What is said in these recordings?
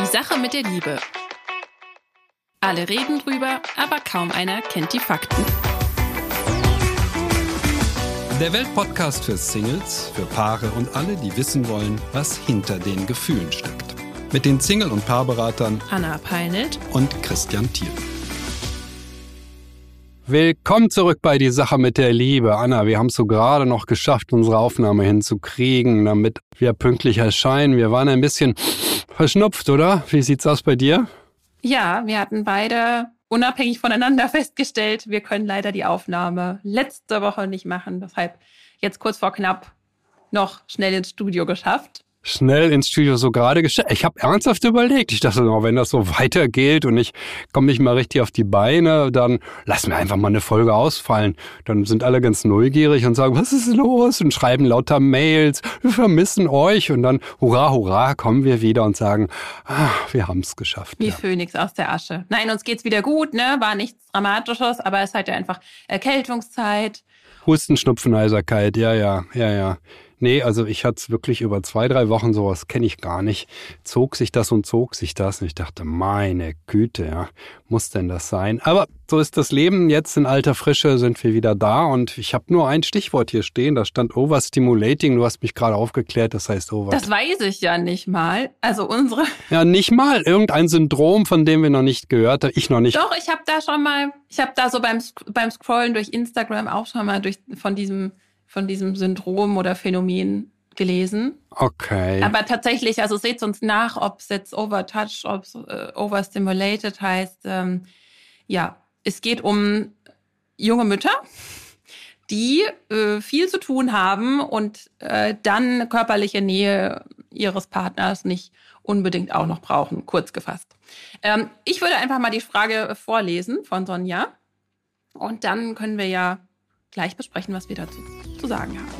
Sache mit der Liebe. Alle reden drüber, aber kaum einer kennt die Fakten. Der Weltpodcast für Singles, für Paare und alle, die wissen wollen, was hinter den Gefühlen steckt. Mit den Single- und Paarberatern Anna Peinelt und Christian Thiel. Willkommen zurück bei Die Sache mit der Liebe. Anna, wir haben es so gerade noch geschafft, unsere Aufnahme hinzukriegen, damit wir pünktlich erscheinen. Wir waren ein bisschen verschnupft, oder? Wie sieht's aus bei dir? Ja, wir hatten beide unabhängig voneinander festgestellt, wir können leider die Aufnahme letzte Woche nicht machen. Deshalb jetzt kurz vor knapp noch schnell ins Studio geschafft. Schnell ins Studio so gerade geschafft. Ich habe ernsthaft überlegt. Ich dachte noch, wenn das so weitergeht und ich komme nicht mal richtig auf die Beine, dann lassen wir einfach mal eine Folge ausfallen. Dann sind alle ganz neugierig und sagen, was ist los? Und schreiben lauter Mails, wir vermissen euch. Und dann, hurra, hurra, kommen wir wieder und sagen, wir haben es geschafft. Wie Phönix aus der Asche. Nein, uns geht's wieder gut, ne? War nichts Dramatisches, aber es ist halt ja einfach Erkältungszeit. Husten, Schnupfen, Heiserkeit, ja. Nee, also ich hatte es wirklich über 2-3 Wochen, sowas kenne ich gar nicht. Zog sich das. Und ich dachte, meine Güte, ja, muss denn das sein? Aber so ist das Leben. Jetzt in alter Frische sind wir wieder da und ich habe nur ein Stichwort hier stehen. Da stand Overstimulating. Du hast mich gerade aufgeklärt, das heißt Over. Das weiß ich ja nicht mal. Also unsere... Ja, nicht mal. Irgendein Syndrom, von dem wir noch nicht gehört haben. Ich noch nicht. Doch, ich habe da so beim Scrollen durch Instagram auch schon mal von diesem Syndrom oder Phänomen gelesen. Okay. Aber tatsächlich, also seht uns nach, ob es jetzt Overtouch, ob es Overstimulated heißt. Es geht um junge Mütter, die viel zu tun haben und dann körperliche Nähe ihres Partners nicht unbedingt auch noch brauchen, kurz gefasst. Ich würde einfach mal die Frage vorlesen von Sonja und dann können wir ja gleich besprechen, was wir dazu zu sagen haben.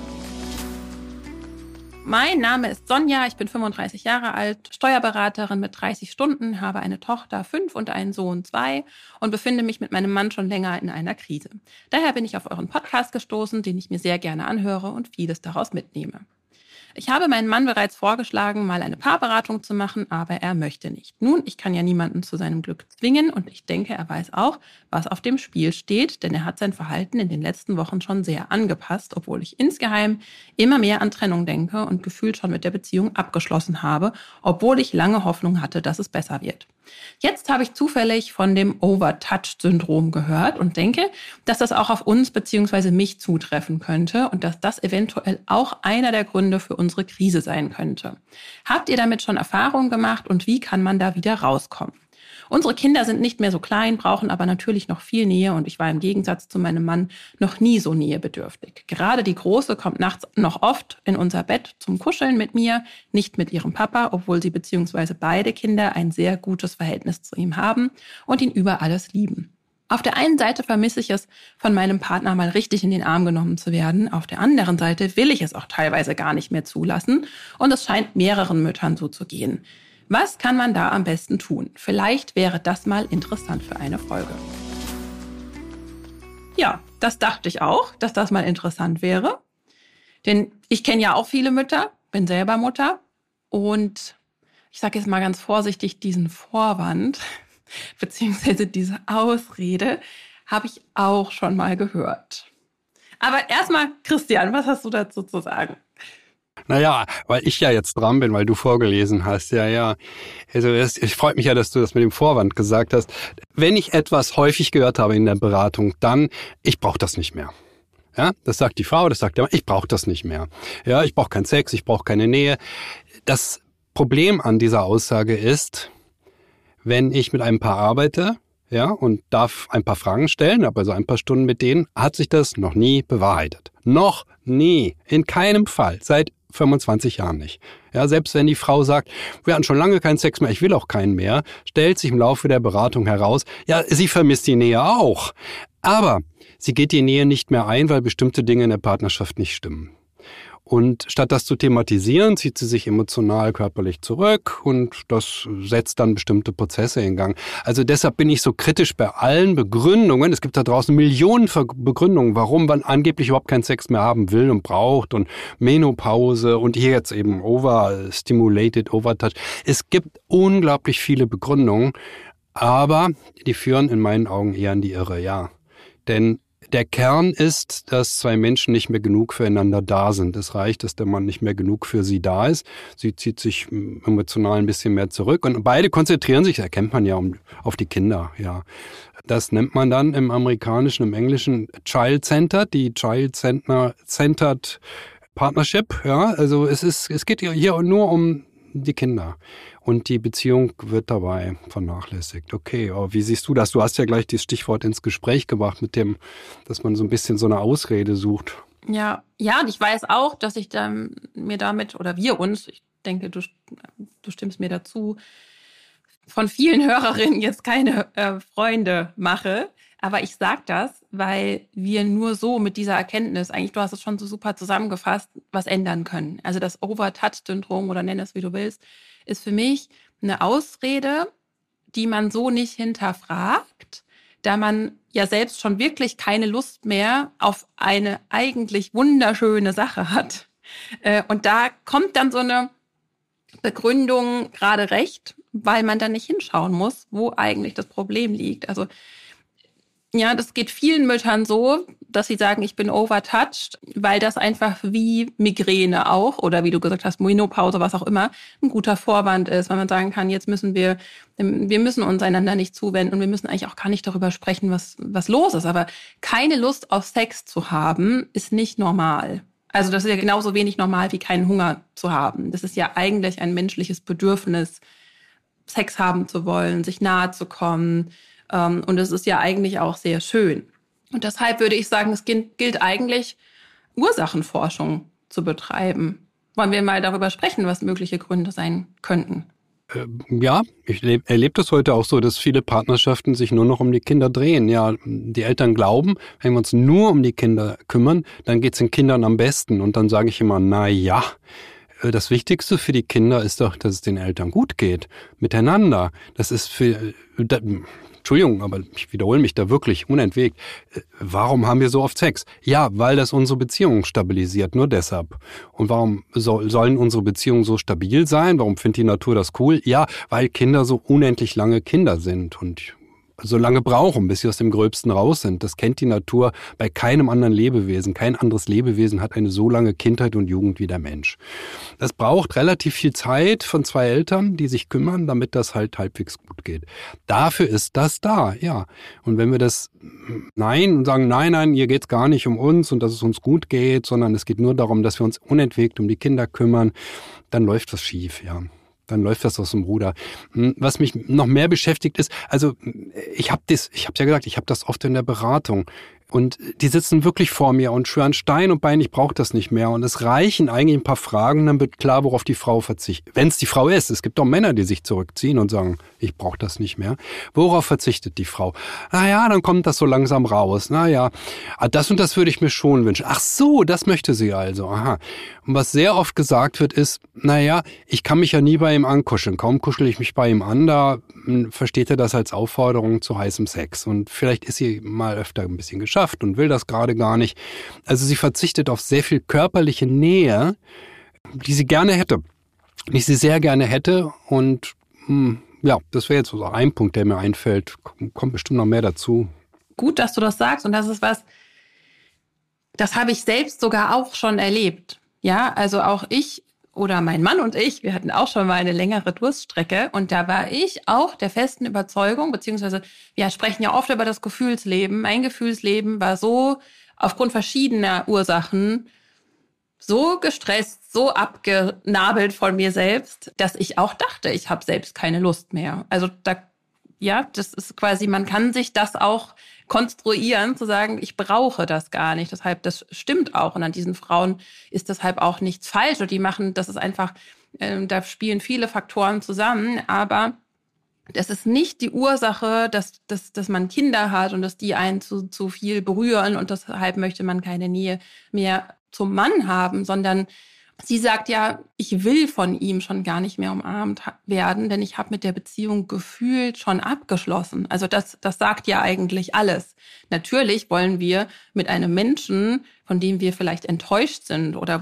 Mein Name ist Sonja, ich bin 35 Jahre alt, Steuerberaterin mit 30 Stunden, habe eine Tochter 5 und einen Sohn 2 und befinde mich mit meinem Mann schon länger in einer Krise. Daher bin ich auf euren Podcast gestoßen, den ich mir sehr gerne anhöre und vieles daraus mitnehme. Ich habe meinen Mann bereits vorgeschlagen, mal eine Paarberatung zu machen, aber er möchte nicht. Nun, ich kann ja niemanden zu seinem Glück zwingen und ich denke, er weiß auch, was auf dem Spiel steht, denn er hat sein Verhalten in den letzten Wochen schon sehr angepasst, obwohl ich insgeheim immer mehr an Trennung denke und gefühlt schon mit der Beziehung abgeschlossen habe, obwohl ich lange Hoffnung hatte, dass es besser wird. Jetzt habe ich zufällig von dem Overtouch-Syndrom gehört und denke, dass das auch auf uns bzw. mich zutreffen könnte und dass das eventuell auch einer der Gründe für unsere Krise sein könnte. Habt ihr damit schon Erfahrungen gemacht und wie kann man da wieder rauskommen? Unsere Kinder sind nicht mehr so klein, brauchen aber natürlich noch viel Nähe und ich war im Gegensatz zu meinem Mann noch nie so nähebedürftig. Gerade die Große kommt nachts noch oft in unser Bett zum Kuscheln mit mir, nicht mit ihrem Papa, obwohl sie bzw. beide Kinder ein sehr gutes Verhältnis zu ihm haben und ihn über alles lieben. Auf der einen Seite vermisse ich es, von meinem Partner mal richtig in den Arm genommen zu werden. Auf der anderen Seite will ich es auch teilweise gar nicht mehr zulassen und es scheint mehreren Müttern so zu gehen. Was kann man da am besten tun? Vielleicht wäre das mal interessant für eine Folge. Ja, das dachte ich auch, dass das mal interessant wäre. Denn ich kenne ja auch viele Mütter, bin selber Mutter. Und ich sage jetzt mal ganz vorsichtig, diesen Vorwand beziehungsweise diese Ausrede habe ich auch schon mal gehört. Aber erstmal, Christian, was hast du dazu zu sagen? Naja, weil ich ja jetzt dran bin, weil du vorgelesen hast. Ja. Also ich freue mich ja, dass du das mit dem Vorwand gesagt hast. Wenn ich etwas häufig gehört habe in der Beratung, dann, ich brauche das nicht mehr. Ja, das sagt die Frau, das sagt der Mann, ich brauche das nicht mehr. Ja, ich brauche keinen Sex, ich brauche keine Nähe. Das Problem an dieser Aussage ist, wenn ich mit einem Paar arbeite, ja, und darf ein paar Fragen stellen, habe also ein paar Stunden mit denen, hat sich das noch nie bewahrheitet. Noch nie. In keinem Fall. Seit 25 Jahren nicht. Ja, selbst wenn die Frau sagt, wir hatten schon lange keinen Sex mehr, ich will auch keinen mehr, stellt sich im Laufe der Beratung heraus, ja, sie vermisst die Nähe auch. Aber sie geht die Nähe nicht mehr ein, weil bestimmte Dinge in der Partnerschaft nicht stimmen. Und statt das zu thematisieren, zieht sie sich emotional, körperlich zurück und das setzt dann bestimmte Prozesse in Gang. Also deshalb bin ich so kritisch bei allen Begründungen. Es gibt da draußen Millionen Begründungen, warum man angeblich überhaupt keinen Sex mehr haben will und braucht und Menopause und hier jetzt eben overstimulated, overtouch. Es gibt unglaublich viele Begründungen, aber die führen in meinen Augen eher in die Irre, ja. Denn der Kern ist, dass zwei Menschen nicht mehr genug füreinander da sind. Es reicht, dass der Mann nicht mehr genug für sie da ist. Sie zieht sich emotional ein bisschen mehr zurück und beide konzentrieren sich, das erkennt man ja, auf die Kinder, ja. Das nennt man dann im Amerikanischen, im Englischen Child-Centered, die Child-Centered Partnership, ja. Also es geht hier nur um die Kinder. Und die Beziehung wird dabei vernachlässigt. Okay, aber wie siehst du das? Du hast ja gleich das Stichwort ins Gespräch gebracht mit dem, dass man so ein bisschen so eine Ausrede sucht. Ja, und ich weiß auch, dass ich mir damit, oder wir uns, ich denke, du stimmst mir dazu, von vielen Hörerinnen jetzt keine Freunde mache. Aber ich sage das, weil wir nur so mit dieser Erkenntnis, eigentlich, du hast es schon so super zusammengefasst, was ändern können. Also das Overtouch-Syndrom oder nenn es, wie du willst, ist für mich eine Ausrede, die man so nicht hinterfragt, da man ja selbst schon wirklich keine Lust mehr auf eine eigentlich wunderschöne Sache hat. Und da kommt dann so eine Begründung gerade recht, weil man dann nicht hinschauen muss, wo eigentlich das Problem liegt. Also ja, das geht vielen Müttern so, dass sie sagen, ich bin overtouched, weil das einfach wie Migräne auch oder wie du gesagt hast, Menopause, was auch immer, ein guter Vorwand ist, weil man sagen kann, jetzt müssen wir müssen uns einander nicht zuwenden und wir müssen eigentlich auch gar nicht darüber sprechen, was los ist. Aber keine Lust auf Sex zu haben, ist nicht normal. Also das ist ja genauso wenig normal wie keinen Hunger zu haben. Das ist ja eigentlich ein menschliches Bedürfnis, Sex haben zu wollen, sich nahe zu kommen. Und es ist ja eigentlich auch sehr schön. Und deshalb würde ich sagen, es gilt eigentlich, Ursachenforschung zu betreiben. Wollen wir mal darüber sprechen, was mögliche Gründe sein könnten? Ja, ich erlebe das heute auch so, dass viele Partnerschaften sich nur noch um die Kinder drehen. Ja, die Eltern glauben, wenn wir uns nur um die Kinder kümmern, dann geht es den Kindern am besten. Und dann sage ich immer, na ja, das Wichtigste für die Kinder ist doch, dass es den Eltern gut geht, miteinander. Das ist Entschuldigung, aber ich wiederhole mich da wirklich unentwegt. Warum haben wir so oft Sex? Ja, weil das unsere Beziehung stabilisiert, nur deshalb. Und warum sollen unsere Beziehungen so stabil sein? Warum findet die Natur das cool? Ja, weil Kinder so unendlich lange Kinder sind und so lange brauchen, bis sie aus dem Gröbsten raus sind. Das kennt die Natur bei keinem anderen Lebewesen. Kein anderes Lebewesen hat eine so lange Kindheit und Jugend wie der Mensch. Das braucht relativ viel Zeit von zwei Eltern, die sich kümmern, damit das halt halbwegs gut geht. Dafür ist das da, ja. Und wenn wir das sagen, nein, hier geht's gar nicht um uns und dass es uns gut geht, sondern es geht nur darum, dass wir uns unentwegt um die Kinder kümmern, dann läuft was schief, ja. Dann läuft das aus dem Ruder. Was mich noch mehr beschäftigt ist, also ich habe ja gesagt, ich habe das oft in der Beratung. Und die sitzen wirklich vor mir und schwören Stein und Bein, ich brauche das nicht mehr. Und es reichen eigentlich ein paar Fragen, dann wird klar, worauf die Frau verzichtet. Wenn es die Frau ist. Es gibt auch Männer, die sich zurückziehen und sagen, ich brauche das nicht mehr. Worauf verzichtet die Frau? Naja, dann kommt das so langsam raus. Naja, das und das würde ich mir schon wünschen. Ach so, das möchte sie also. Aha. Und was sehr oft gesagt wird ist, naja, ich kann mich ja nie bei ihm ankuscheln. Kaum kuschel ich mich bei ihm an, da versteht er das als Aufforderung zu heißem Sex. Und vielleicht ist sie mal öfter ein bisschen geschafft und will das gerade gar nicht. Also sie verzichtet auf sehr viel körperliche Nähe, die sie gerne hätte. Die sie sehr gerne hätte. Und ja, das wäre jetzt so ein Punkt, der mir einfällt. Kommt bestimmt noch mehr dazu. Gut, dass du das sagst. Und das ist was, das habe ich selbst sogar auch schon erlebt. Ja, also auch ich oder mein Mann und ich, wir hatten auch schon mal eine längere Durststrecke und da war ich auch der festen Überzeugung, beziehungsweise wir sprechen ja oft über das Gefühlsleben. Mein Gefühlsleben war so aufgrund verschiedener Ursachen so gestresst, so abgenabelt von mir selbst, dass ich auch dachte, ich habe selbst keine Lust mehr. Also das ist quasi, man kann sich das auch konstruieren, zu sagen, ich brauche das gar nicht. Deshalb, das stimmt auch. Und an diesen Frauen ist deshalb auch nichts falsch. Und die machen, das ist einfach, da spielen viele Faktoren zusammen. Aber das ist nicht die Ursache, dass man Kinder hat und dass die einen zu viel berühren und deshalb möchte man keine Nähe mehr zum Mann haben, sondern sie sagt ja, ich will von ihm schon gar nicht mehr umarmt werden, denn ich habe mit der Beziehung gefühlt schon abgeschlossen. Also das sagt ja eigentlich alles. Natürlich wollen wir mit einem Menschen, von dem wir vielleicht enttäuscht sind oder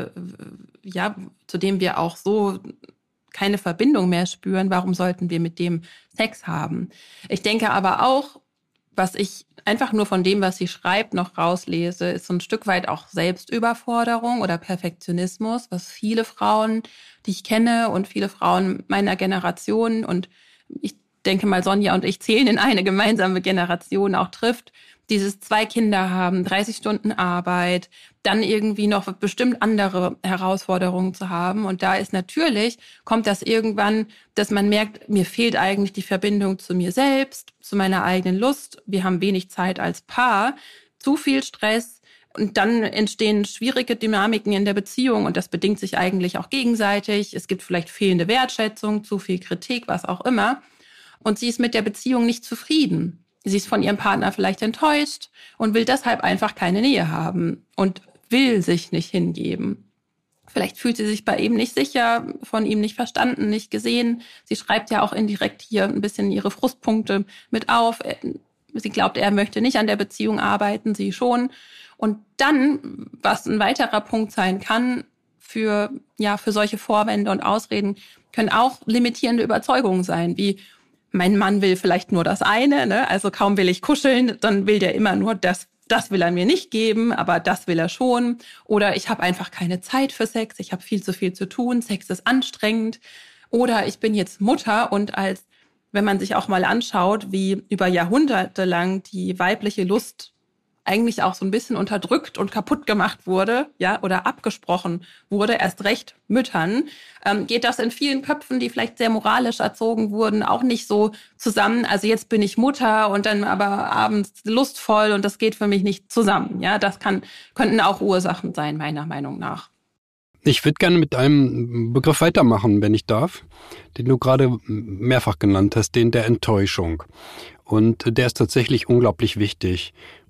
zu dem wir auch so keine Verbindung mehr spüren, warum sollten wir mit dem Sex haben? Ich denke aber auch, was ich einfach nur von dem, was sie schreibt, noch rauslese, ist so ein Stück weit auch Selbstüberforderung oder Perfektionismus, was viele Frauen, die ich kenne und viele Frauen meiner Generation, und ich denke mal, Sonja und ich zählen in eine gemeinsame Generation, auch trifft. Dieses 2 Kinder haben, 30 Stunden Arbeit, dann irgendwie noch bestimmt andere Herausforderungen zu haben. Und da ist natürlich, kommt das irgendwann, dass man merkt, mir fehlt eigentlich die Verbindung zu mir selbst, zu meiner eigenen Lust. Wir haben wenig Zeit als Paar, zu viel Stress. Und dann entstehen schwierige Dynamiken in der Beziehung und das bedingt sich eigentlich auch gegenseitig. Es gibt vielleicht fehlende Wertschätzung, zu viel Kritik, was auch immer. Und sie ist mit der Beziehung nicht zufrieden. Sie ist von ihrem Partner vielleicht enttäuscht und will deshalb einfach keine Nähe haben und will sich nicht hingeben. Vielleicht fühlt sie sich bei ihm nicht sicher, von ihm nicht verstanden, nicht gesehen. Sie schreibt ja auch indirekt hier ein bisschen ihre Frustpunkte mit auf. Sie glaubt, er möchte nicht an der Beziehung arbeiten, sie schon. Und dann, was ein weiterer Punkt sein kann für solche Vorwände und Ausreden, können auch limitierende Überzeugungen sein, wie mein Mann will vielleicht nur das eine, ne? Also kaum will ich kuscheln, dann will der immer nur das will er mir nicht geben, aber das will er schon. Oder ich habe einfach keine Zeit für Sex, ich habe viel zu viel zu tun, Sex ist anstrengend. Oder ich bin jetzt Mutter und wenn man sich auch mal anschaut, wie über Jahrhunderte lang die weibliche Lust eigentlich auch so ein bisschen unterdrückt und kaputt gemacht wurde, ja, oder abgesprochen wurde, erst recht Müttern, geht das in vielen Köpfen, die vielleicht sehr moralisch erzogen wurden, auch nicht so zusammen. Also jetzt bin ich Mutter und dann aber abends lustvoll und das geht für mich nicht zusammen. Ja, das könnten auch Ursachen sein, meiner Meinung nach. Ich würde gerne mit einem Begriff weitermachen, wenn ich darf, den du gerade mehrfach genannt hast, den der Enttäuschung. Und der ist tatsächlich unglaublich wichtig.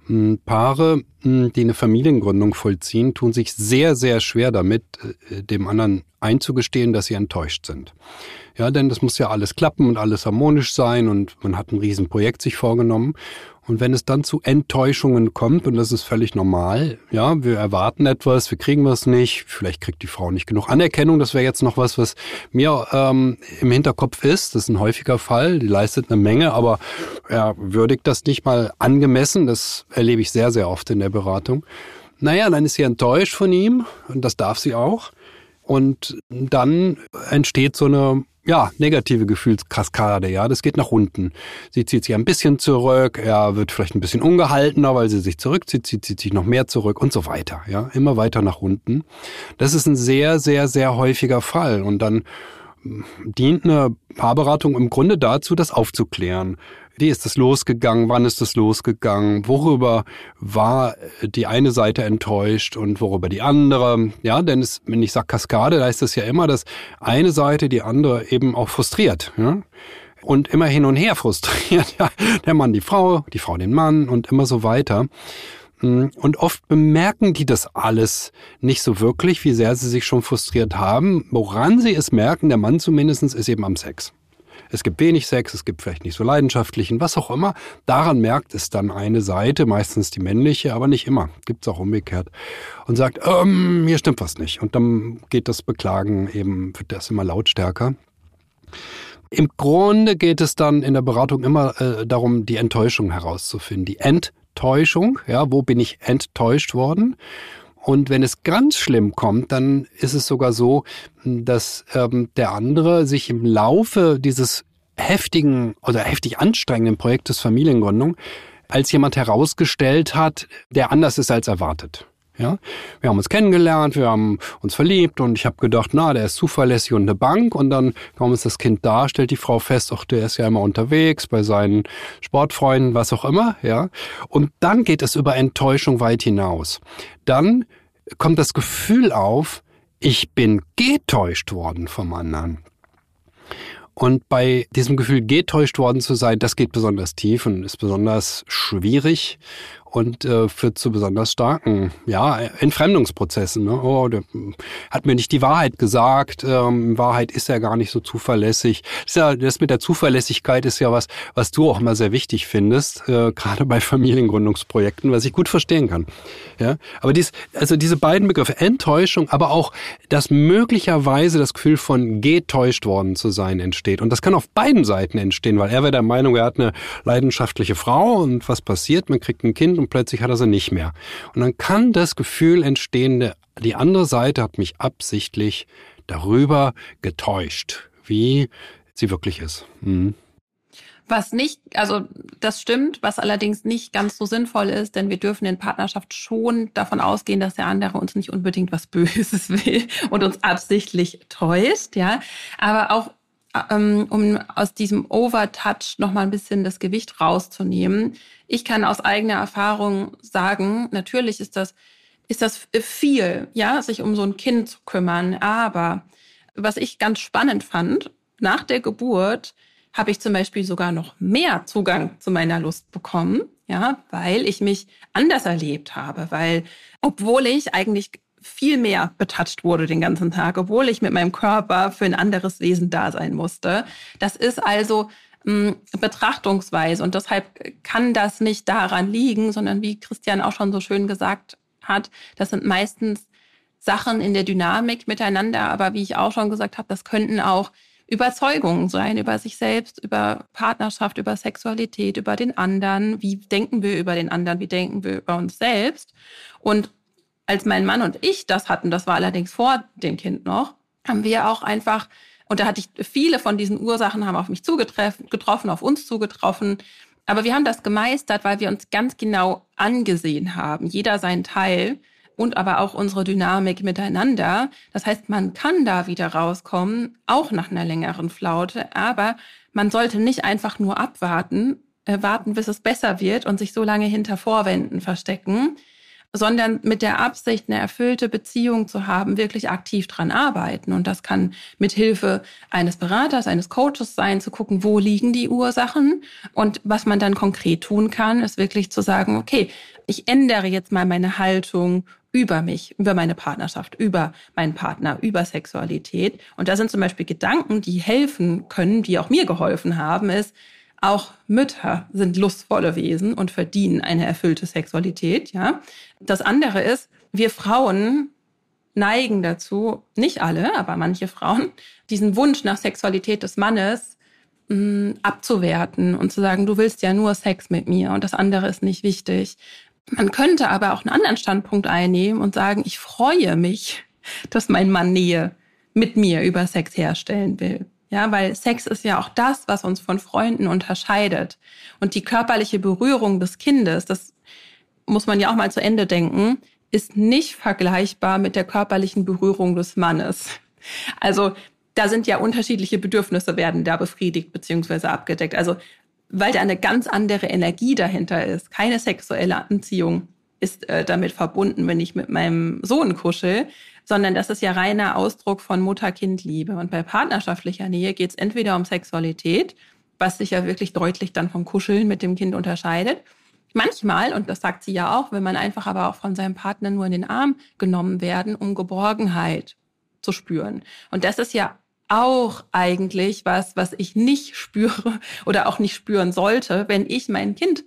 Paare, die eine Familiengründung vollziehen, tun sich sehr, sehr schwer damit, dem anderen einzugestehen, dass sie enttäuscht sind. Ja, denn das muss ja alles klappen und alles harmonisch sein und man hat ein Riesenprojekt sich vorgenommen. Und wenn es dann zu Enttäuschungen kommt, und das ist völlig normal, ja, wir erwarten etwas, wir kriegen was nicht, vielleicht kriegt die Frau nicht genug Anerkennung, das wäre jetzt noch was mir im Hinterkopf ist, das ist ein häufiger Fall, die leistet eine Menge, aber er würdigt das nicht mal angemessen, das erlebe ich sehr, sehr oft in der Beratung. Naja, dann ist sie enttäuscht von ihm, und das darf sie auch, und dann entsteht so eine negative Gefühlskaskade, ja, das geht nach unten. Sie zieht sich ein bisschen zurück, er wird vielleicht ein bisschen ungehaltener, weil sie sich zurückzieht, zieht sich noch mehr zurück und so weiter, ja, immer weiter nach unten. Das ist ein sehr, sehr, sehr häufiger Fall und dann dient eine Paarberatung im Grunde dazu, das aufzuklären. Wie ist das losgegangen? Wann ist das losgegangen? Worüber war die eine Seite enttäuscht und worüber die andere? Ja, denn wenn ich sage Kaskade, da heißt das ja immer, dass eine Seite die andere eben auch frustriert. Ja? Und immer hin und her frustriert. Ja? Der Mann die Frau den Mann und immer so weiter. Und oft bemerken die das alles nicht so wirklich, wie sehr sie sich schon frustriert haben. Woran sie es merken, der Mann zumindest, ist eben am Sex. Es gibt wenig Sex, es gibt vielleicht nicht so leidenschaftlichen, was auch immer. Daran merkt es dann eine Seite, meistens die männliche, aber nicht immer. Gibt es auch umgekehrt. Und sagt, hier stimmt was nicht. Und dann geht das Beklagen wird das immer lautstärker. Im Grunde geht es dann in der Beratung immer darum, die Enttäuschung herauszufinden. Die Enttäuschung, ja, wo bin ich enttäuscht worden? Und wenn es ganz schlimm kommt, dann ist es sogar so, dass der andere sich im Laufe dieses heftig anstrengenden Projektes Familiengründung als jemand herausgestellt hat, der anders ist als erwartet. Ja, wir haben uns kennengelernt, wir haben uns verliebt und ich habe gedacht, der ist zuverlässig und eine Bank. Und dann kaum ist das Kind da, stellt die Frau fest, der ist ja immer unterwegs bei seinen Sportfreunden, was auch immer. Ja, und dann geht es über Enttäuschung weit hinaus. Dann kommt das Gefühl auf, ich bin getäuscht worden vom anderen. Und bei diesem Gefühl, getäuscht worden zu sein, das geht besonders tief und ist besonders schwierig. und führt zu besonders starken Entfremdungsprozessen. Ne? Oh, der hat mir nicht die Wahrheit gesagt. In Wahrheit ist er gar nicht so zuverlässig. Das mit der Zuverlässigkeit ist ja was du auch immer sehr wichtig findest, gerade bei Familiengründungsprojekten, was ich gut verstehen kann. Ja, aber diese beiden Begriffe, Enttäuschung, aber auch, dass möglicherweise das Gefühl von getäuscht worden zu sein entsteht. Und das kann auf beiden Seiten entstehen, weil er wäre der Meinung, er hat eine leidenschaftliche Frau und was passiert? Man kriegt ein Kind und plötzlich hat er sie nicht mehr. Und dann kann das Gefühl entstehen, die andere Seite hat mich absichtlich darüber getäuscht, wie sie wirklich ist. Mhm. Was nicht, also das stimmt, was allerdings nicht ganz so sinnvoll ist, denn wir dürfen in Partnerschaft schon davon ausgehen, dass der andere uns nicht unbedingt was Böses will und uns absichtlich täuscht, ja. Aber auch um aus diesem Overtouch noch mal ein bisschen das Gewicht rauszunehmen. Ich kann aus eigener Erfahrung sagen, natürlich ist das viel, ja, sich um so ein Kind zu kümmern. Aber was ich ganz spannend fand, nach der Geburt habe ich zum Beispiel sogar noch mehr Zugang zu meiner Lust bekommen, ja, weil ich mich anders erlebt habe, weil obwohl ich eigentlich viel mehr betatscht wurde den ganzen Tag, obwohl ich mit meinem Körper für ein anderes Wesen da sein musste. Das ist also Betrachtungsweise und deshalb kann das nicht daran liegen, sondern wie Christian auch schon so schön gesagt hat, das sind meistens Sachen in der Dynamik miteinander, aber wie ich auch schon gesagt habe, das könnten auch Überzeugungen sein über sich selbst, über Partnerschaft, über Sexualität, über den anderen. Wie denken wir über den anderen? Wie denken wir über uns selbst? Und als mein Mann und ich das hatten, das war allerdings vor dem Kind noch, haben wir auch einfach, und da hatte ich viele von diesen Ursachen, haben auf mich getroffen, auf uns zugetroffen. Aber wir haben das gemeistert, weil wir uns ganz genau angesehen haben, jeder seinen Teil. Und aber auch unsere Dynamik miteinander. Das heißt, man kann da wieder rauskommen, auch nach einer längeren Flaute. Aber man sollte nicht einfach nur abwarten, warten, bis es besser wird und sich so lange hinter Vorwänden verstecken, sondern mit der Absicht, eine erfüllte Beziehung zu haben, wirklich aktiv dran arbeiten. Und das kann mit Hilfe eines Beraters, eines Coaches sein, zu gucken, wo liegen die Ursachen. Und was man dann konkret tun kann, ist wirklich zu sagen, okay, ich ändere jetzt mal meine Haltung über mich, über meine Partnerschaft, über meinen Partner, über Sexualität. Und da sind zum Beispiel Gedanken, die helfen können, die auch mir geholfen haben, ist, auch Mütter sind lustvolle Wesen und verdienen eine erfüllte Sexualität, ja. Das andere ist, wir Frauen neigen dazu, nicht alle, aber manche Frauen, diesen Wunsch nach Sexualität des Mannes abzuwerten und zu sagen, du willst ja nur Sex mit mir und das andere ist nicht wichtig. Man könnte aber auch einen anderen Standpunkt einnehmen und sagen, ich freue mich, dass mein Mann Nähe mit mir über Sex herstellen will. Ja, weil Sex ist ja auch das, was uns von Freunden unterscheidet. Und die körperliche Berührung des Kindes, das muss man ja auch mal zu Ende denken, ist nicht vergleichbar mit der körperlichen Berührung des Mannes. Also da sind ja unterschiedliche Bedürfnisse, werden da befriedigt bzw. abgedeckt. Also weil da eine ganz andere Energie dahinter ist. Keine sexuelle Anziehung ist damit verbunden, wenn ich mit meinem Sohn kuschel, sondern das ist ja reiner Ausdruck von Mutter-Kind-Liebe. Und bei partnerschaftlicher Nähe geht es entweder um Sexualität, was sich ja wirklich deutlich dann vom Kuscheln mit dem Kind unterscheidet. Manchmal, und das sagt sie ja auch, will man einfach aber auch von seinem Partner nur in den Arm genommen werden, um Geborgenheit zu spüren. Und das ist ja auch eigentlich was ich nicht spüre oder auch nicht spüren sollte, wenn ich mein Kind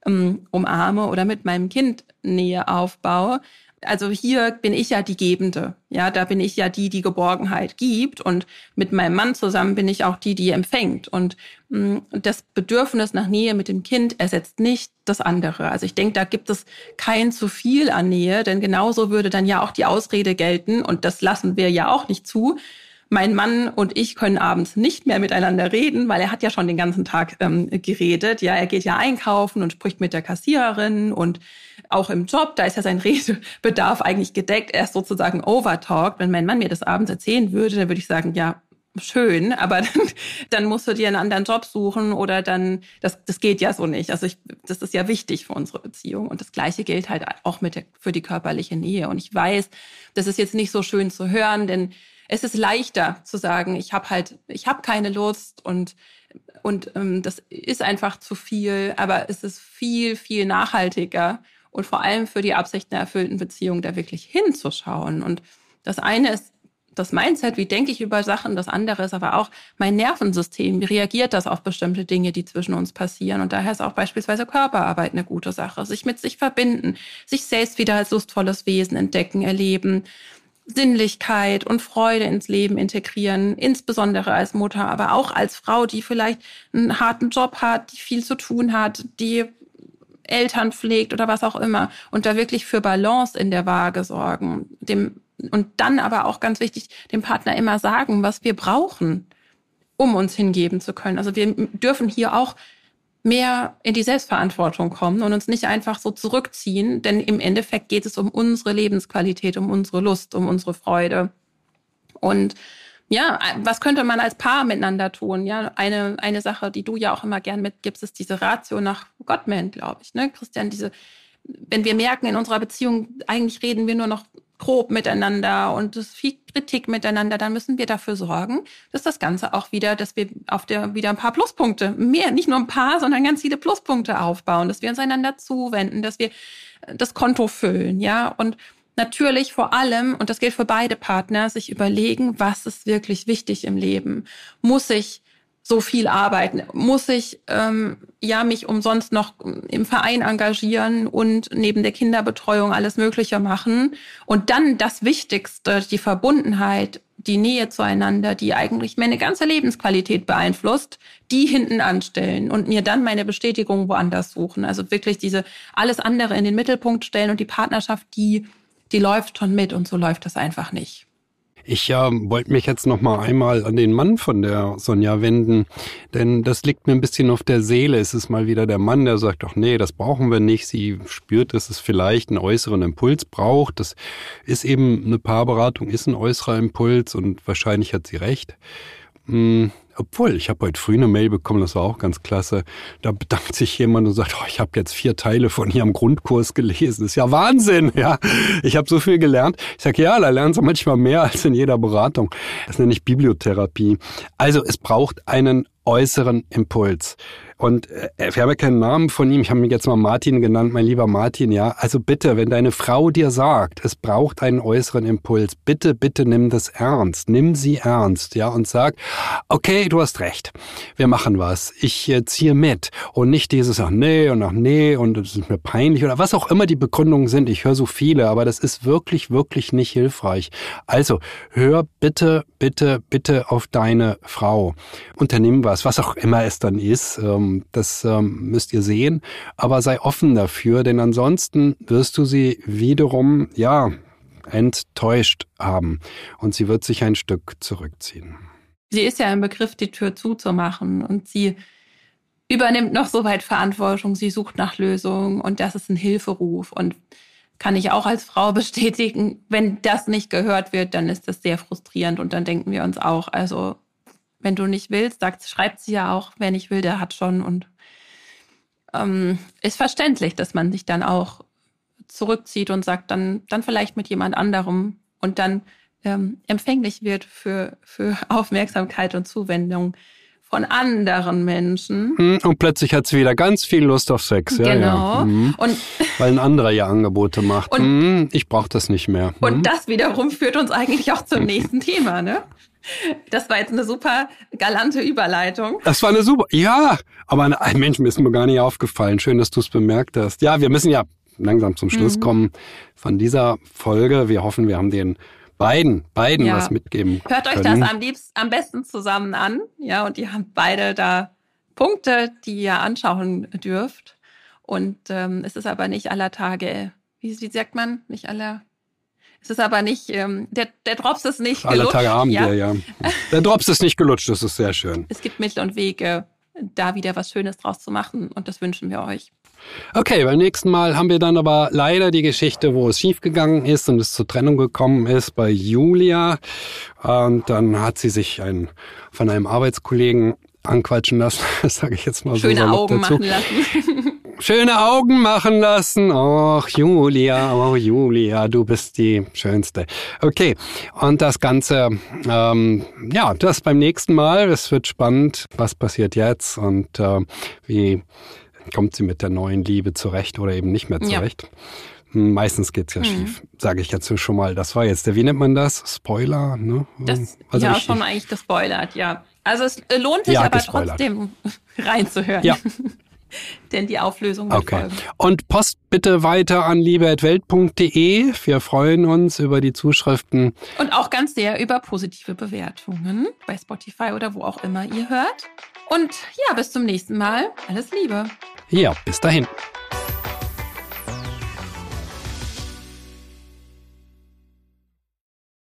umarme oder mit meinem Kind Nähe aufbaue. Also hier bin ich ja die Gebende. Ja, da bin ich ja die Geborgenheit gibt. Und mit meinem Mann zusammen bin ich auch die empfängt. Und das Bedürfnis nach Nähe mit dem Kind ersetzt nicht das andere. Also ich denke, da gibt es kein zu viel an Nähe, denn genauso würde dann ja auch die Ausrede gelten. Und das lassen wir ja auch nicht zu. Mein Mann und ich können abends nicht mehr miteinander reden, weil er hat ja schon den ganzen Tag geredet. Ja, er geht ja einkaufen und spricht mit der Kassiererin und auch im Job, da ist ja sein Redebedarf eigentlich gedeckt. Er ist sozusagen overtalked. Wenn mein Mann mir das abends erzählen würde, dann würde ich sagen, ja, schön, aber dann musst du dir einen anderen Job suchen oder dann, das geht ja so nicht. Also das ist ja wichtig für unsere Beziehung. Und das Gleiche gilt halt auch für die körperliche Nähe. Und ich weiß, das ist jetzt nicht so schön zu hören, denn es ist leichter zu sagen, ich habe keine Lust und das ist einfach zu viel, aber es ist viel, viel nachhaltiger und vor allem für die Absicht einer erfüllten Beziehung da wirklich hinzuschauen. Und das eine ist das Mindset, wie denke ich über Sachen, das andere ist aber auch mein Nervensystem, wie reagiert das auf bestimmte Dinge, die zwischen uns passieren. Und daher ist auch beispielsweise Körperarbeit eine gute Sache, sich mit sich verbinden, sich selbst wieder als lustvolles Wesen entdecken, erleben, Sinnlichkeit und Freude ins Leben integrieren, insbesondere als Mutter, aber auch als Frau, die vielleicht einen harten Job hat, die viel zu tun hat, die Eltern pflegt oder was auch immer. Und da wirklich für Balance in der Waage sorgen. Und dann aber auch ganz wichtig, dem Partner immer sagen, was wir brauchen, um uns hingeben zu können. Also wir dürfen hier auch mehr in die Selbstverantwortung kommen und uns nicht einfach so zurückziehen, denn im Endeffekt geht es um unsere Lebensqualität, um unsere Lust, um unsere Freude. Und ja, was könnte man als Paar miteinander tun? Ja, eine Sache, die du ja auch immer gern mitgibst, ist diese Ratio nach Gottman, glaube ich, ne, Christian? Wenn wir merken, in unserer Beziehung, eigentlich reden wir nur noch grob miteinander und es ist viel Kritik miteinander, dann müssen wir dafür sorgen, dass das Ganze auch wieder, dass wir wieder ein paar Pluspunkte, mehr, nicht nur ein paar, sondern ganz viele Pluspunkte aufbauen, dass wir uns einander zuwenden, dass wir das Konto füllen, ja, und natürlich vor allem, und das gilt für beide Partner, sich überlegen, was ist wirklich wichtig im Leben? Muss ich so viel arbeiten? Muss ich mich umsonst noch im Verein engagieren und neben der Kinderbetreuung alles Mögliche machen? Und dann das Wichtigste, die Verbundenheit, die Nähe zueinander, die eigentlich meine ganze Lebensqualität beeinflusst, die hinten anstellen und mir dann meine Bestätigung woanders suchen. Also wirklich alles andere in den Mittelpunkt stellen und die Partnerschaft, die läuft schon mit und so läuft das einfach nicht. Ich wollte mich jetzt noch mal einmal an den Mann von der Sonja wenden, denn das liegt mir ein bisschen auf der Seele. Es ist mal wieder der Mann, der sagt, ach nee, das brauchen wir nicht. Sie spürt, dass es vielleicht einen äußeren Impuls braucht. Das ist eben eine Paarberatung, ist ein äußerer Impuls und wahrscheinlich hat sie recht. Obwohl, ich habe heute früh eine Mail bekommen, das war auch ganz klasse. Da bedankt sich jemand und sagt, ich habe jetzt 4 Teile von Ihrem Grundkurs gelesen. Das ist ja Wahnsinn, ja. Ich habe so viel gelernt. Ich sage, ja, da lernen Sie manchmal mehr als in jeder Beratung. Das nenne ich Bibliotherapie. Also es braucht einen äußeren Impuls. Und ich habe keinen Namen von ihm, ich habe mich jetzt mal Martin genannt, mein lieber Martin, ja. Also bitte, wenn deine Frau dir sagt, es braucht einen äußeren Impuls, bitte, bitte nimm das ernst, nimm sie ernst, ja, und sag, okay, du hast recht, wir machen was, ich ziehe mit und nicht dieses, ach nee und das ist mir peinlich oder was auch immer die Begründungen sind, ich höre so viele, aber das ist wirklich, wirklich nicht hilfreich. Also, hör bitte, bitte, bitte auf deine Frau, unternimm was auch immer es dann ist, das müsst ihr sehen, aber sei offen dafür, denn ansonsten wirst du sie wiederum, enttäuscht haben und sie wird sich ein Stück zurückziehen. Sie ist ja im Begriff, die Tür zuzumachen und sie übernimmt noch so weit Verantwortung, sie sucht nach Lösungen und das ist ein Hilferuf und kann ich auch als Frau bestätigen, wenn das nicht gehört wird, dann ist das sehr frustrierend und dann denken wir uns auch, also wenn du nicht willst, schreibt sie ja auch, wer nicht will, der hat schon. Und ist verständlich, dass man sich dann auch zurückzieht und sagt, dann vielleicht mit jemand anderem und dann empfänglich wird für Aufmerksamkeit und Zuwendung von anderen Menschen. Und plötzlich hat sie wieder ganz viel Lust auf Sex. Ja, genau. Ja. Und weil ein anderer ja Angebote macht. Ich brauche das nicht mehr. Und das wiederum führt uns eigentlich auch zum nächsten Thema, ne? Das war jetzt eine super galante Überleitung. Das war eine super, ja, aber Mensch, mir ist mir gar nicht aufgefallen. Schön, dass du es bemerkt hast. Ja, wir müssen ja langsam zum Schluss kommen von dieser Folge. Wir hoffen, wir haben den beiden was mitgeben Hört euch können. Das am besten zusammen an. Ja, und ihr habt beide da Punkte, die ihr anschauen dürft. Und es ist aber nicht aller Tage, wie sagt man, es ist aber nicht, der Drops ist nicht gelutscht. Alle Tage Abendbier, ja. Der Drops ist nicht gelutscht, das ist sehr schön. Es gibt Mittel und Wege, da wieder was Schönes draus zu machen und das wünschen wir euch. Okay, beim nächsten Mal haben wir dann aber leider die Geschichte, wo es schiefgegangen ist und es zur Trennung gekommen ist bei Julia. Und dann hat sie sich von einem Arbeitskollegen anquatschen lassen, das sage ich jetzt mal so schöne Augen dazu. Machen lassen. Schöne Augen machen lassen. Och, Julia, du bist die Schönste. Okay, und das Ganze, das beim nächsten Mal. Es wird spannend, was passiert jetzt und wie kommt sie mit der neuen Liebe zurecht oder eben nicht mehr zurecht. Ja. Meistens geht's ja schief, sage ich jetzt schon mal. Das war jetzt wie nennt man das? Spoiler, ne? Das schon eigentlich gespoilert, ja. Also es lohnt sich aber trotzdem reinzuhören. Ja. Denn die Auflösung wird folgen. Und post bitte weiter an liebe@welt.de. Wir freuen uns über die Zuschriften. Und auch ganz sehr über positive Bewertungen bei Spotify oder wo auch immer ihr hört. Und ja, bis zum nächsten Mal. Alles Liebe. Ja, bis dahin.